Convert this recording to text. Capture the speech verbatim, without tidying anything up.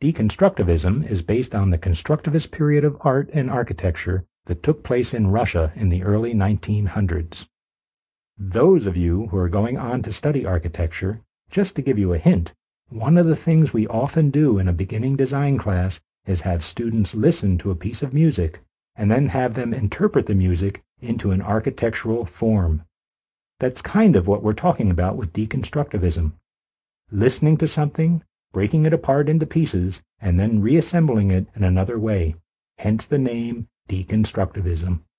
Deconstructivism is based on the constructivist period of art and architecture that took place in Russia in the early nineteen hundreds. Those of you who are going on to study architecture, just to give you a hint, one of the things we often do in a beginning design class is have students listen to a piece of music and then have them interpret the music into an architectural form. That's kind of what we're talking about with deconstructivism. Listening to something, breaking it apart into pieces, and then reassembling it in another way. Hence the name deconstructivism.